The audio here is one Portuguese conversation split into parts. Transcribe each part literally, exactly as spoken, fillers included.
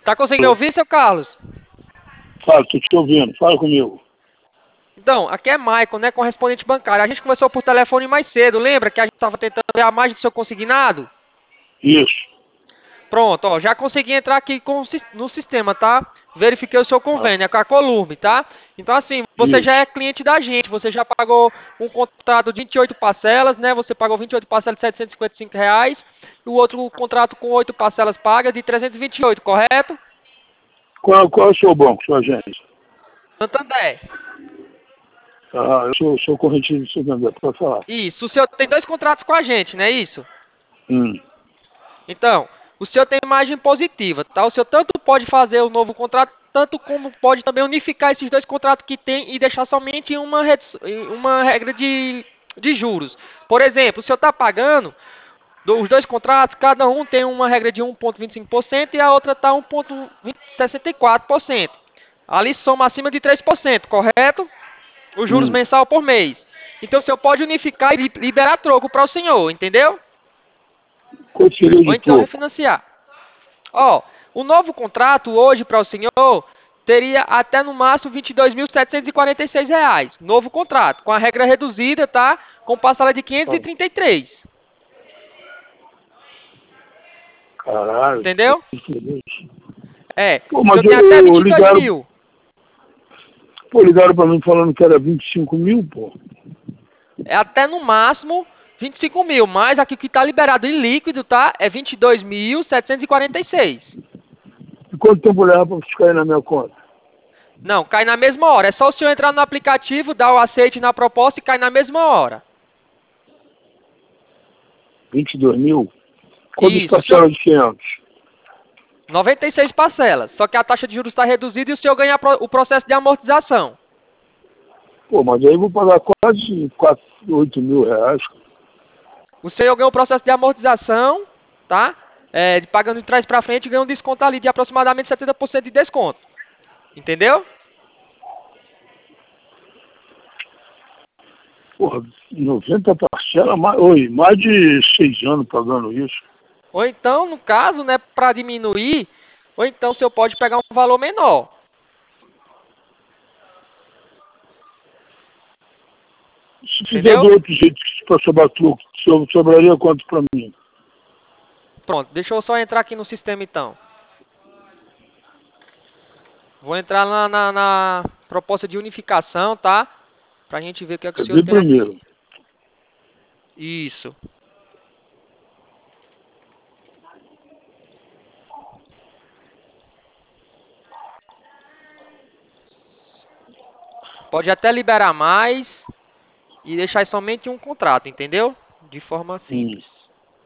Tá conseguindo me ouvir, seu Carlos? Fala, tô te ouvindo. Fala comigo. Então, aqui é Maicon, né, correspondente bancário. A gente conversou por telefone mais cedo, lembra que a gente estava tentando ver a margem do seu consignado? Isso. Pronto, ó, já consegui entrar aqui com, o sis- no sistema, tá? Verifiquei o seu Ah, convênio, é com a Columbe, tá? Então, assim, você já isso. é cliente da gente, você já pagou um contrato de vinte e oito parcelas, né? Você pagou vinte e oito parcelas de setecentos e cinquenta e cinco reais, e o outro contrato com oito parcelas pagas de trezentos e vinte e oito, correto? Qual, qual é o seu banco, sua agência? Santander. Ah, eu sou, sou correntino de Santander, pode falar. Isso, o senhor tem dois contratos com a gente, não é isso? Hum. Então, o senhor tem margem positiva, tá? O senhor tanto pode fazer o novo contrato, tanto como pode também unificar esses dois contratos que tem e deixar somente uma, redu- uma regra de, de juros. Por exemplo, o senhor está pagando, dos dois contratos, cada um tem uma regra de um vírgula vinte e cinco por cento e a outra está um vírgula sessenta e quatro por cento. Ali soma acima de três por cento, correto? Os juros Hum. mensal por mês. Então o senhor pode unificar e liberar troco para o senhor, entendeu? Quanto seria Ou de então troco? refinanciar. Ó, o novo contrato hoje para o senhor teria até no máximo vinte e dois mil setecentos e quarenta e seis reais. Novo contrato, com a regra reduzida, tá? Com parcela de quinhentos e Ah, trinta e três. caralho, que Entendeu? diferente. É, Pô, o mas senhor tem até eu, eu vinte e dois ligaram, mil. pô, ligaram pra mim falando que era vinte e cinco mil, pô. É até no máximo vinte e cinco mil. Mas aqui o que está liberado em líquido, tá? É vinte e dois mil setecentos e quarenta e seis. E quanto tempo leva pra ficar aí na minha conta? Não, cai na mesma hora. É só o senhor entrar no aplicativo, dar o aceite na proposta e cai na mesma hora. vinte e dois mil? Quantas Isso, o senhor... parcelas de quinhentos? noventa e seis parcelas. Só que a taxa de juros está reduzida e o senhor ganha pro- o processo de amortização. Pô, mas aí eu vou pagar quase quatro, oito mil reais. O senhor ganha o processo de amortização, tá? É, de pagando de trás para frente, ganha um desconto ali de aproximadamente setenta por cento de desconto. Entendeu? Porra, noventa parcelas, mais, oi, mais de seis anos pagando isso. Ou então, no caso, né, para diminuir, ou então o senhor pode pegar um valor menor. Se fizer do Entendeu? outro jeito para sobrar truque, so- sobraria quanto para mim? Pronto, deixa eu só entrar aqui no sistema então. Vou entrar na, na, na proposta de unificação, tá? Pra gente ver o que é que o Eu senhor vi tem aqui. primeiro. Isso. Pode até liberar mais e deixar somente um contrato, entendeu? De forma Hum. simples.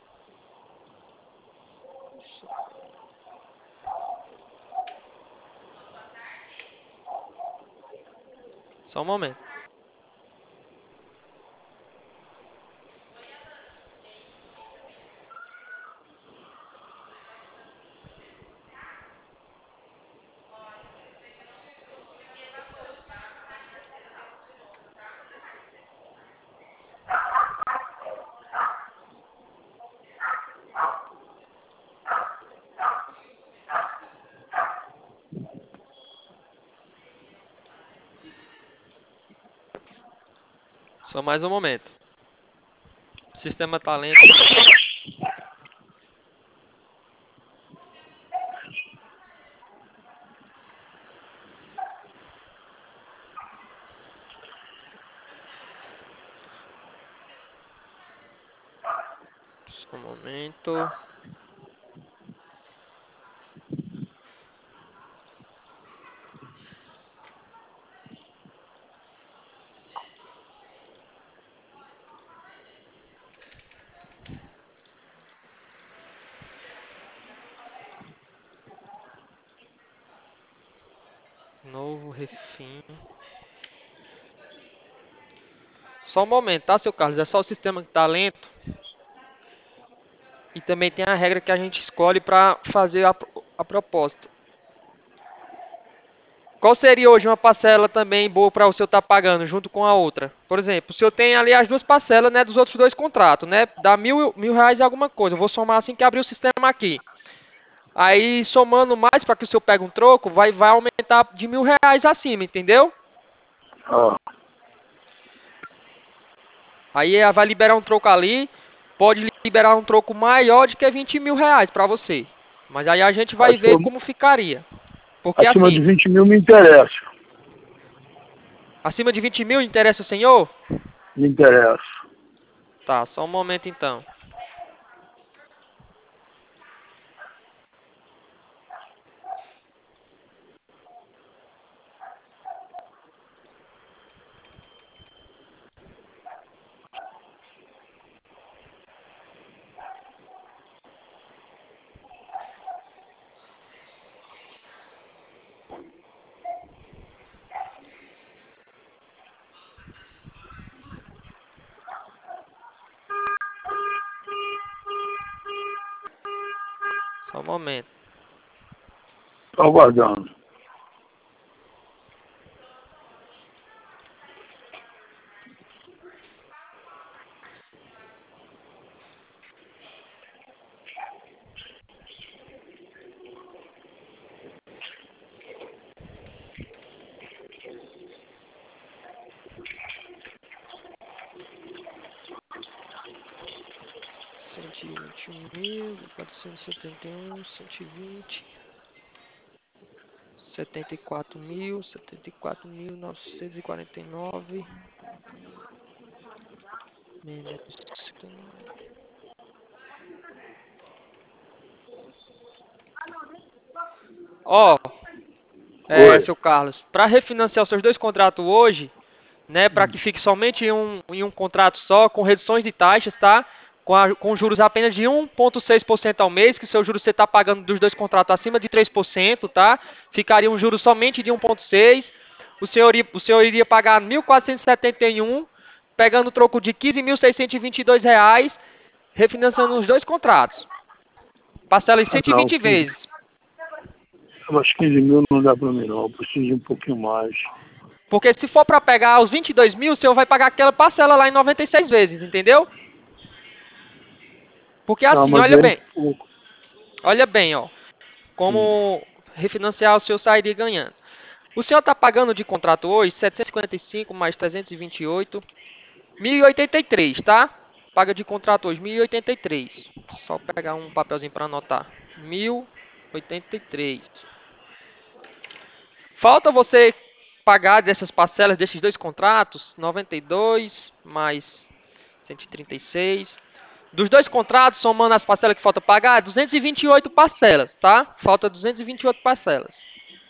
Só um momento. Só mais um momento. O sistema tá lento. Só um momento. Novo refim. Só um momento, tá, seu Carlos? É só o sistema que tá lento. E também tem a regra que a gente escolhe para fazer a, a proposta. Qual seria hoje uma parcela também boa para o senhor estar pagando junto com a outra? Por exemplo, o senhor tem ali as duas parcelas, né, dos outros dois contratos, né? Dá mil, mil reais e alguma coisa. Eu vou somar assim que abrir o sistema aqui. Aí, somando mais para que o senhor pegue um troco, vai, vai aumentar de mil reais acima, entendeu? Ah, Aí eh, vai liberar um troco ali, pode liberar um troco maior de que vinte mil reais para você. Mas aí a gente vai ver acima, como ficaria. Porque acima de assim, vinte mil me interessa. acima de vinte mil interessa o senhor? Me interessa. Tá, só um momento então. Só um momento. Estou aguardando. cento e vinte e um mil, quatrocentos e setenta e um, cento e vinte, setenta e quatro mil, setenta e quatro mil novecentos e quarenta e nove, menos setenta e nove. Ó, é, Oi. seu Carlos, para refinanciar os seus dois contratos hoje, né, para que fique somente em um, em um contrato só, com reduções de taxas, tá? Com, a, com juros apenas de um vírgula seis por cento ao mês, que seu juros você está pagando dos dois contratos acima de três por cento, tá? Ficaria um juro somente de um vírgula seis por cento. O senhor, iria, o senhor iria pagar mil quatrocentos e setenta e um, pegando o troco de quinze mil seiscentos e vinte e dois reais, refinanciando os dois contratos. Parcela em Ah, não, cento e vinte quinze, vezes. mas quinze mil não dá para mim não. Eu preciso de um pouquinho mais. Porque se for para pegar os vinte e dois mil, o senhor vai pagar aquela parcela lá em noventa e seis vezes, entendeu? Porque Não, assim, mas olha é bem, pouco. olha bem, ó, Hum. como refinanciar o senhor sairia ganhando. O senhor está pagando de contrato hoje setecentos e cinquenta e cinco mais trezentos e vinte e oito, mil e oitenta e três, tá? Paga de contrato hoje mil e oitenta e três. Só pegar um papelzinho para anotar. mil e oitenta e três. Falta você pagar dessas parcelas desses dois contratos, noventa e dois mais cento e trinta e seis. Dos dois contratos, somando as parcelas que falta pagar, duzentas e vinte e oito parcelas, tá? Falta duzentas e vinte e oito parcelas.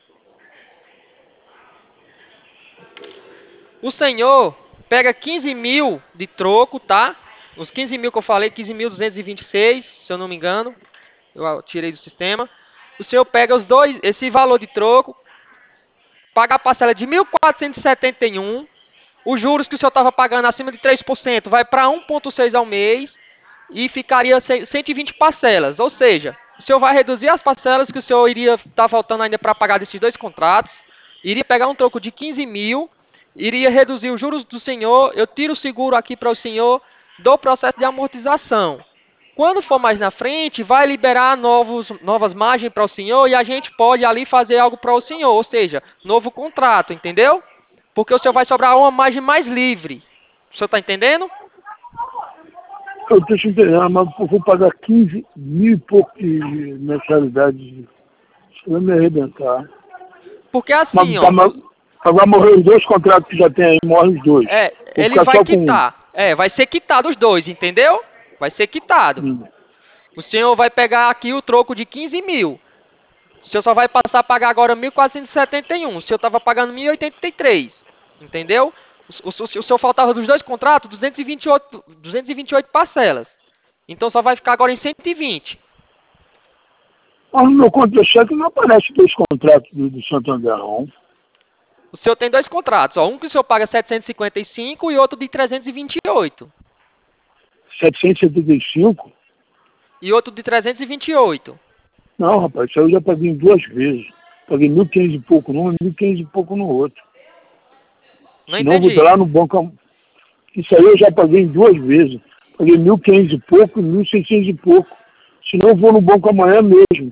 O senhor pega quinze mil de troco, tá? Os quinze mil que eu falei, quinze mil duzentos e vinte e seis, se eu não me engano. Eu tirei do sistema. O senhor pega os dois, esse valor de troco, paga a parcela de mil quatrocentos e setenta e um. Os juros que o senhor estava pagando acima de três por cento vai para um vírgula seis ao mês e ficaria cento e vinte parcelas. Ou seja, o senhor vai reduzir as parcelas que o senhor iria estar tá faltando ainda para pagar desses dois contratos, iria pegar um troco de quinze mil, iria reduzir os juros do senhor, eu tiro o seguro aqui para o senhor, do processo de amortização. Quando for mais na frente, vai liberar novos, novas margens para o senhor e a gente pode ali fazer algo para o senhor, ou seja, novo contrato, entendeu? Porque o senhor vai sobrar uma margem mais livre. O senhor está entendendo? Eu estou te entendendo, mas eu vou pagar quinze mil e pouco de mensalidade. Isso vai me arrebentar. Porque Mas, assim, tá, ó. mas agora morrer os dois contratos que já tem aí, morrem os dois. É, Vou ele ficar vai só com um. quitar. É, vai ser quitado os dois, entendeu? Vai ser quitado. Hum. O senhor vai pegar aqui o troco de quinze mil. O senhor só vai passar a pagar agora mil quatrocentos e setenta e um. O senhor estava pagando mil e oitenta e três. Entendeu? O, o, o senhor faltava dos dois contratos duzentos e vinte e oito, duzentos e vinte e oito parcelas. Então só vai ficar agora em cento e vinte. Mas no meu contra-cheque não aparece dois contratos do, do Santander, não. O senhor tem dois contratos. Ó, um que o senhor paga setecentos e cinquenta e cinco e outro de trezentos e vinte e oito. setecentos e setenta e cinco? E outro de trezentos e vinte e oito. Não, rapaz, isso aí eu já paguei em duas vezes. Paguei mil e quinhentos e pouco num e mil e quinhentos e pouco no outro. Não Senão eu vou entendi. lá no banco. Isso aí eu já paguei em duas vezes. Paguei mil e quinhentos e pouco e mil e seiscentos e pouco. Senão eu vou no banco amanhã mesmo.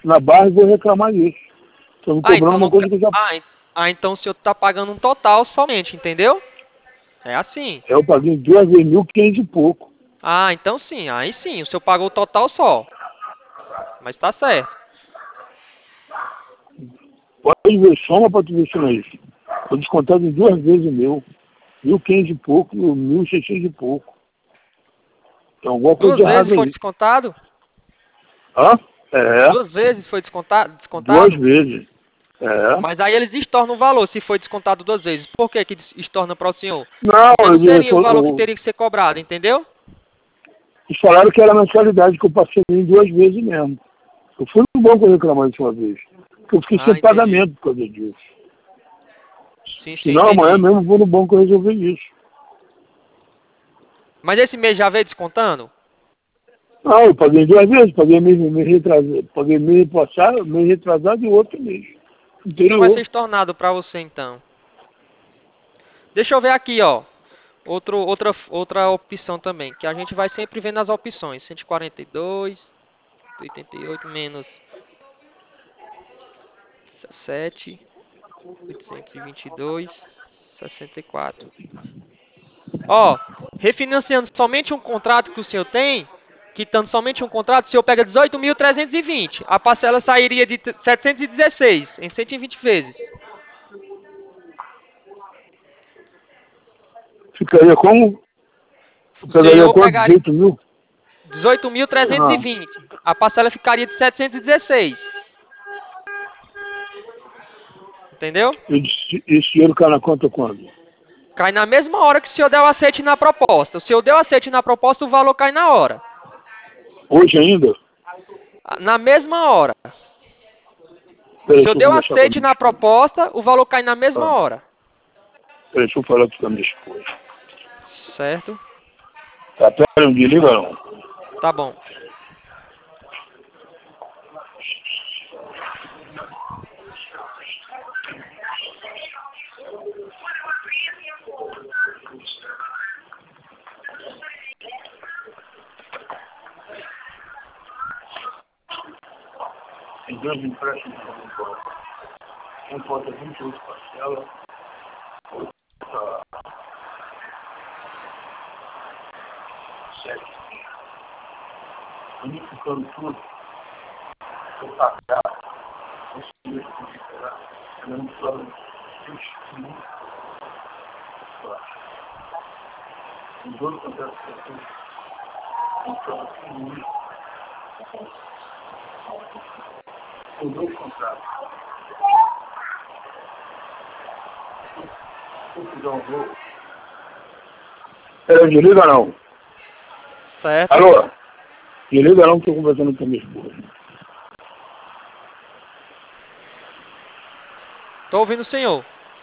na barra e vou reclamar disso. Estão me Ah, cobrando então, uma não... coisa que eu já... ah, en- ah, então o senhor tá pagando um total somente, entendeu? É assim. Eu paguei duas vezes mil quinhentos e pouco. Ah, então sim, aí sim, o senhor pagou o total só. Mas tá certo. Pode ver, soma para tu ver se não é isso. Foi descontado em duas vezes o meu. Mil quinhentos e pouco e mil e seiscentos e pouco. Tem alguma coisa de Duas vezes errado foi aí. descontado? Hã? É, Duas vezes foi descontado? duas descontado? vezes. É. Mas aí eles estornam o valor se foi descontado duas vezes. Por que que estorna para o senhor? Não, Porque não eles, seria o valor que eu- teria que ser cobrado, entendeu? eles falaram que era a mensalidade que eu passei em duas vezes mesmo. Eu fui no banco reclamar isso uma vez. Porque eu fiquei Ah, sem entendi. pagamento por causa disso. Sim, sim, Senão amanhã entendi. mesmo eu vou no banco resolver isso. Mas esse mês já veio descontando? Não, eu paguei duas vezes, paguei mês, mês retrasado, paguei mês passado, mês retrasado e outro mês. Então vai ser Interior. estornado para você então. Deixa eu ver aqui, ó. Outro, outra, outra opção também, que a gente vai sempre ver nas opções. cento e quarenta e dois, oitenta e oito menos sete, oitocentos e vinte e dois, sessenta e quatro. Ó, refinanciando somente um contrato que o senhor tem, quitando somente um contrato, o senhor pega dezoito mil trezentos e vinte. A parcela sairia de setecentos e dezesseis em cento e vinte vezes. Ficaria como? Eu O pegaria senhor quanto? pegaria dezoito mil? dezoito mil trezentos e Ah, vinte. A parcela ficaria de setecentos e dezesseis. Entendeu? e esse esse dinheiro cai na conta quando? Cai na mesma hora que o senhor deu aceite na proposta. O senhor deu aceite na proposta, o valor cai na hora. Hoje ainda? Na mesma hora. O Peraí, senhor deixa eu deu conversar com a aceite minha na esposa. proposta, o valor cai na mesma Ah, hora. peraí, deixa eu falar aqui com a minha esposa. Certo? Tá, peraí, um dia, liga não. Tá bom. Tem dois empréstimos para o banco. Um conta vinte e oito parcelas, outra sete. Unificando tudo, eu pagar, esse dinheiro que eu esperar, eu não falo vinte mil. Os dois contratos que eu tenho, então, assim, os dois contratos. Se eu fizer um jogo. Peraí, desliga não. Certo? Alô? Desliga não que eu estou conversando com a minha esposa. Tô ouvindo o senhor.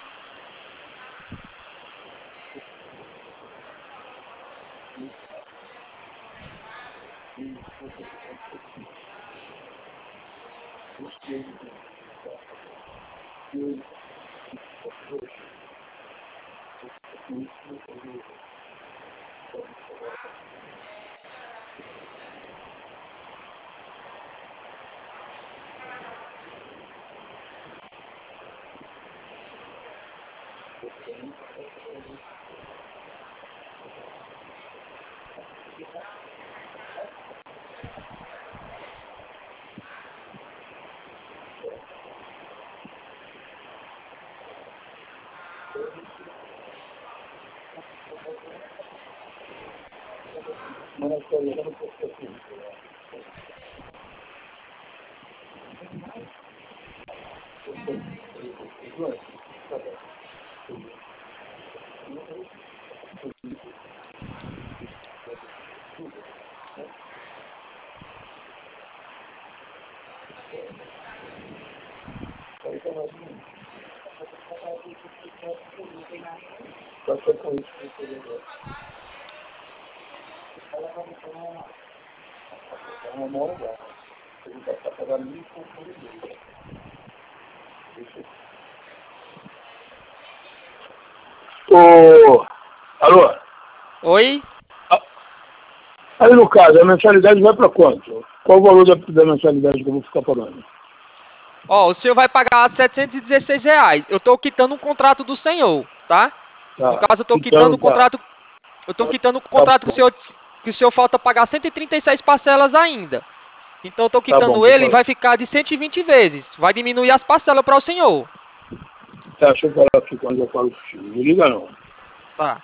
Ô, alô? Oi? Ah, aí no caso, a mensalidade vai para quanto? Qual o valor da, da mensalidade que eu vou ficar pagando? Ó, o senhor vai pagar setecentos e dezesseis reais. Eu estou quitando um contrato do senhor, tá? No Tá. caso, eu estou quitando Então, o tá. contrato. Eu estou quitando o Tá contrato que o bom. senhor, que o senhor falta pagar cento e trinta e seis parcelas ainda. Então eu estou Tá bom, quitando por ele e favor. vai ficar de cento e vinte vezes. Vai diminuir as parcelas para o senhor. Tá, deixa eu falar aqui quando eu falo contigo. Não liga não. Tá.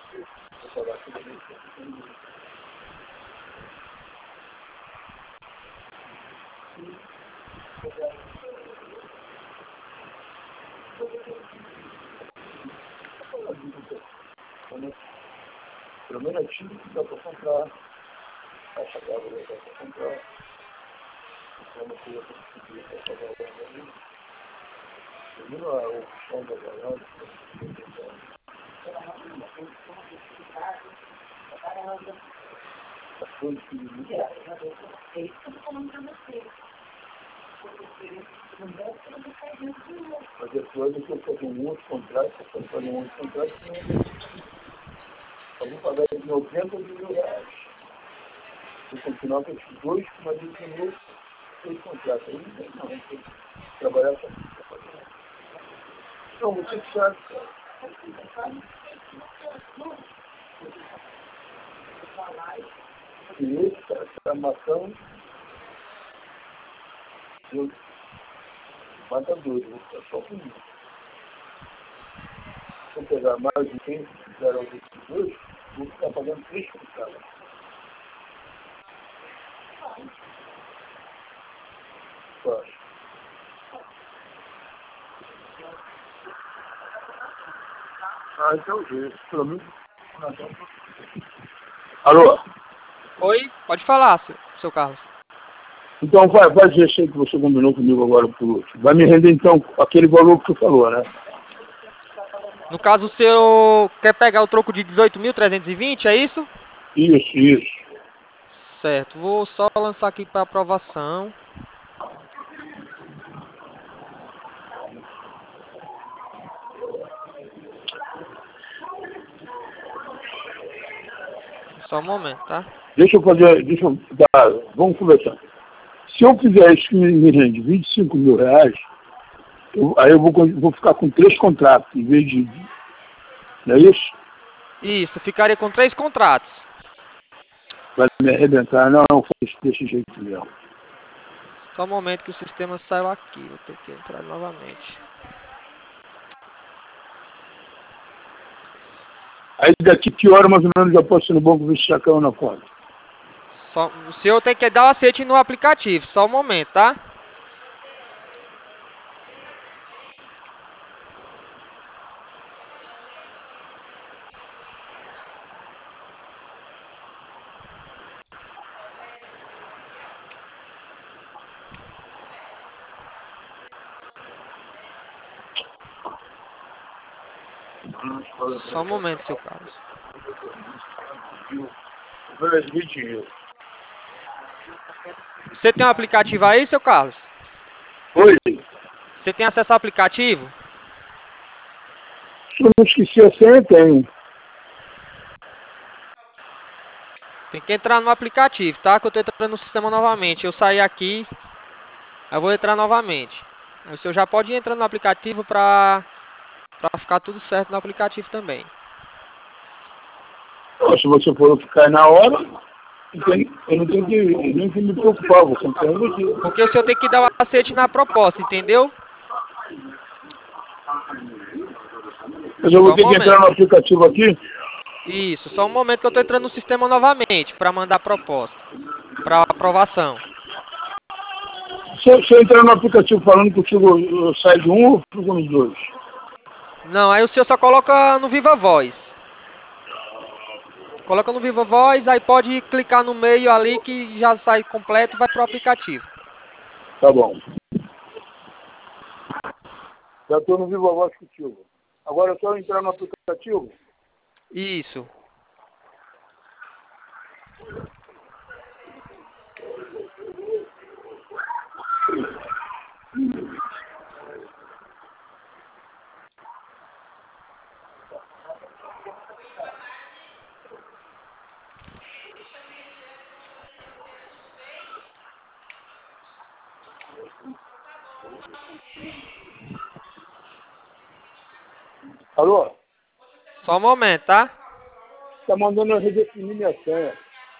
Pelo menos aqui dá pra comprar. Caixa d'água dá pra comprar. Uma coisa pra conseguir pra pagar o água. Seguindo o chão da garagem. As coisas que mas depois eu estou fazendo um outro contrato, eu estou fazendo um outro contrato, eu vou pagar de noventa mil reais. Vou continuar com esses dois, mas eu tenho dois contratos. Aí não tem não, eu tenho que trabalhar com isso. Não, você que sabe, cara. E esse cara está matando, eu mata dois, eu vou ficar só com um. Se eu pegar mais de quem fizeram os dois, vou ficar pagando três contratos. Eu acho. Ah, então, jeito. Pelo menos. Alô? Oi? Pode falar, seu, seu Carlos. Então, vai, vai ver isso aí que você combinou comigo agora por último. Vai me render, então, aquele valor que você falou, né? No caso, o senhor quer pegar o troco de dezoito mil trezentos e vinte, é isso? Isso, isso. Certo. Vou só lançar aqui para aprovação. Só um momento, tá? Deixa eu fazer, deixa eu dar, vamos conversar. Se eu fizer isso que me me rende vinte e cinco mil reais, eu- aí eu vou, con- vou ficar com três contratos, em vez de, não é isso? Isso, ficaria com três contratos. Vai me arrebentar. Não, não faz desse jeito mesmo. Só um momento que o sistema saiu aqui. Vou ter que entrar novamente. Aí daqui que hora mais ou menos já posso ir no banco ver se já caiu na conta. Só, o senhor tem que dar o aceite no aplicativo. Só um momento, tá? Só um momento, seu Carlos. vinte mil. Você tem um aplicativo aí, seu Carlos? Oi, Você tem acesso ao aplicativo? se eu não esqueci a senha, tenho. Tem que entrar no aplicativo, tá? Que eu tô entrando no sistema novamente. Eu saí aqui, eu vou entrar novamente. Aí o senhor já pode ir entrando no aplicativo pra, pra ficar tudo certo no aplicativo também. Ó, se você for ficar na hora, eu, tenho- eu não tenho que, nem que me preocupar, você não tem motivo. Porque o senhor tem que dar o aceite na proposta, entendeu? Mas eu Só vou um ter que entrar momento. no aplicativo aqui. Isso, só um momento que eu tô entrando no sistema novamente pra mandar a proposta. Pra aprovação. Se eu, se eu entrar no aplicativo falando contigo, eu saio de um ou fico nos dois? Não, aí o senhor só coloca no Viva Voz. Coloca no Viva Voz, aí pode clicar no meio ali que já sai completo e vai pro aplicativo. Tá bom. Já estou no Viva Voz contigo. Agora é só entrar no aplicativo. Isso. Alô? Só um momento, tá? Tá mandando eu redefinir minha senha.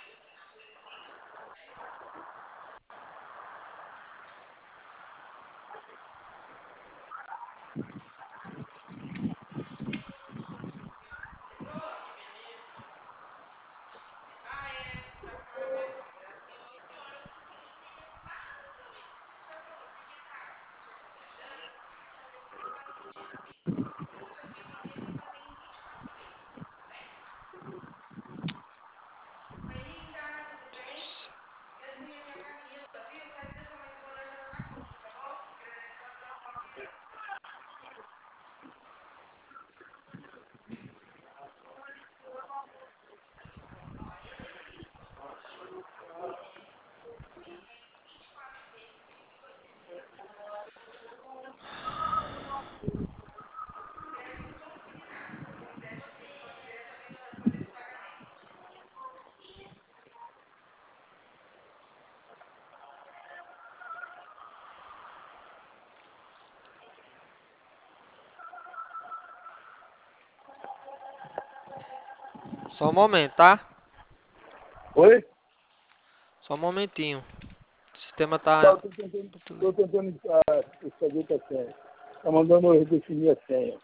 Só um momento, tá? Oi? Só um momentinho. O sistema Tá, tá... eu tô tentando, tô tentando ah, fazer com a senha. Tá mandando eu redefinir a senha.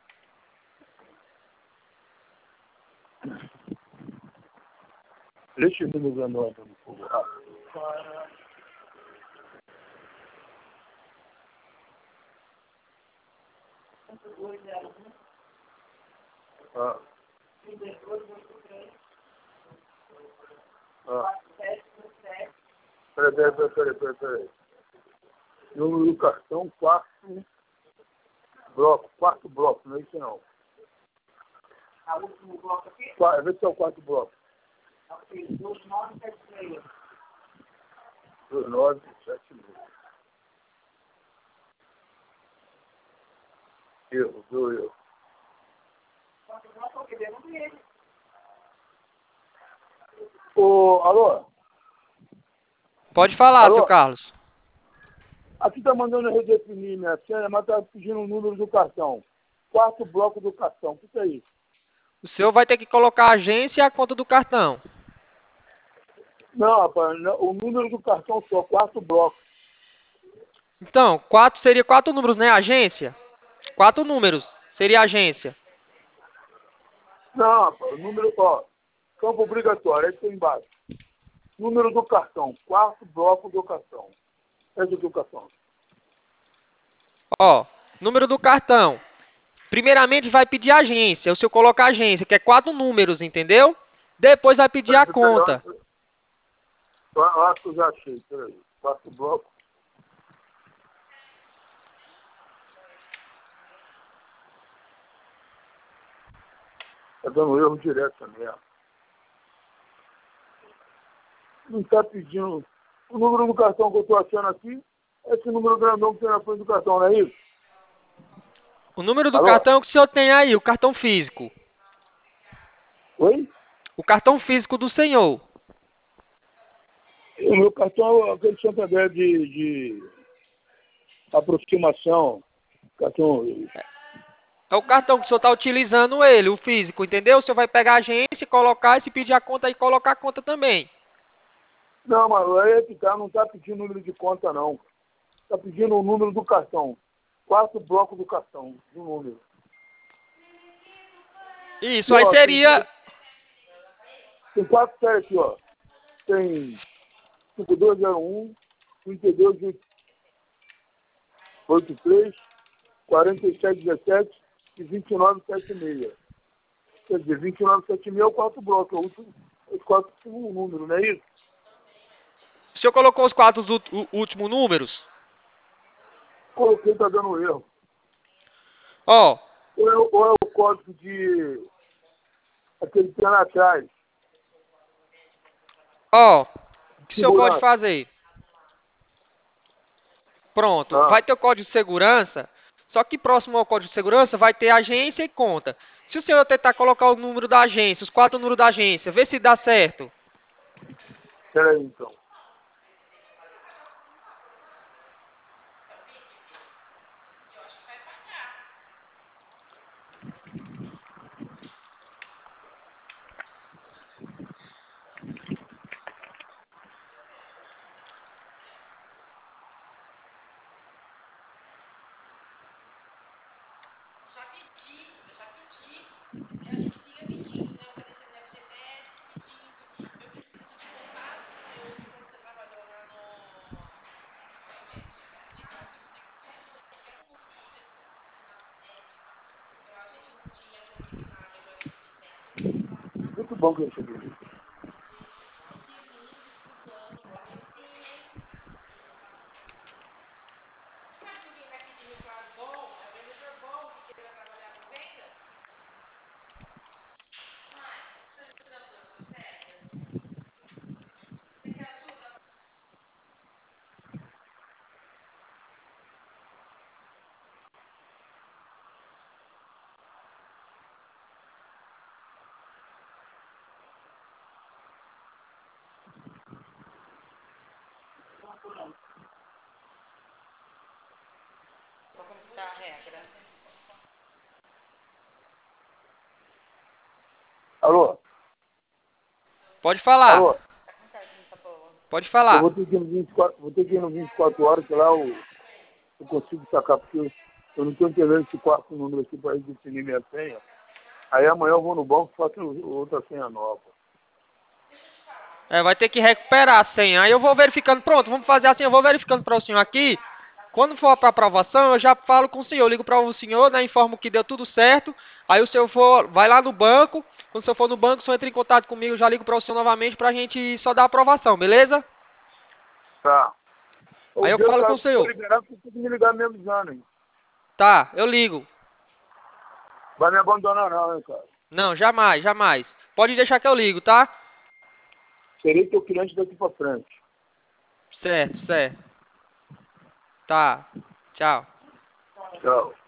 Deixa eu me usando no fogo rápido. Ah. Ah. Peraí, peraí, peraí, peraí, peraí, peraí. Número do cartão, quarto bloco, quarto bloco, não é isso não. A último bloco aqui? Qua- Vê se é o quarto bloco. Ok, dois nove sete seis. dois nove sete seis. Erro, deu erro. Quanto bloco eu queria não ele? Ô, alô? Pode falar, Alô? seu Carlos. Aqui tá mandando eu redefinir minha senha, mas tá pedindo o número do cartão. Quarto bloco do cartão, o que que é isso? O senhor vai ter que colocar a agência e a conta do cartão. Não, rapaz, não, o número do cartão só, quarto bloco. Então, quatro seria quatro números, né? Agência? Quatro números seria a agência. Não, rapaz, o número, ó, campo obrigatório, aí tem embaixo. Número do cartão, quarto bloco do cartão. Esse do cartão. Ó, número do cartão. Primeiramente vai pedir a agência. O senhor coloca a agência, que é quatro números, entendeu? Depois vai pedir a Peraí, peraí, conta. eu eu acho que eu já achei, peraí. Quarto bloco. Tá dando erro direto também, ó. Não tá pedindo. O número do cartão que eu tô achando aqui é esse número grandão que tem na frente do cartão, não é isso? O número do Alô? cartão que o senhor tem aí, o cartão físico. Oi? O cartão físico do senhor. O meu cartão é aquele Santander de, de aproximação. Cartão. É o cartão que o senhor está utilizando ele, o físico, entendeu? O senhor vai pegar a agência, colocar, e se pedir a conta aí, colocar a conta também. Não, mas aí é que tá, não tá pedindo número de conta, não. Tá pedindo o número do cartão. Quarto bloco do cartão, do número. Isso, E, aí ó, seria... Tem quatro séries aqui, ó. Tem cinco dois zero um, trinta e dois oitenta e três, quarenta e sete dezessete e vinte e nove setenta e seis. Quer dizer, vinte e nove setenta e seis é o quarto bloco, é o último, os quatro últimos números, não é isso? O senhor colocou os quatro ú- ú- últimos números? Coloquei, tá dando erro. Ó, Ou é, ou é o código de aquele que tem lá atrás, ó, o que o senhor pode segurança. fazer? Pronto, Ah, vai ter o código de segurança, só que próximo ao código de segurança vai ter agência e conta. Se o senhor tentar colocar o número da agência, os quatro números da agência, vê se dá certo. peraí então. Muito bom que eu cheguei. Como está a regra? Alô? Pode falar. Alô? Tá boa. Pode Eu falar. vou ter que ir no vinte e quatro, vou ter que ir no vinte e quatro horas, que lá eu, eu consigo sacar, porque eu, eu não estou entendendo esse quarto número aqui para definir minha senha. Aí amanhã eu vou no banco e faço outra senha nova. É, vai ter que recuperar a senha. Aí eu vou verificando. Pronto, vamos fazer assim. Eu vou verificando para o senhor aqui. Quando for para aprovação, eu já falo com o senhor. Eu ligo para o senhor, né? Informo que deu tudo certo. Aí o senhor for, vai lá no banco. Quando o senhor for no banco, o senhor entra em contato comigo. Eu já ligo para o senhor novamente para a gente só dar a aprovação, beleza? Tá. Aí O eu dia falo que com o eu for senhor. liberar, você tem que me ligar me avisando, hein? Tá, eu ligo. Vai me abandonar não, hein, cara? Não, jamais, jamais. Pode deixar que eu ligo, tá? Serei teu cliente daqui pra frente. Certo, certo. Tá. Tchau. Tchau.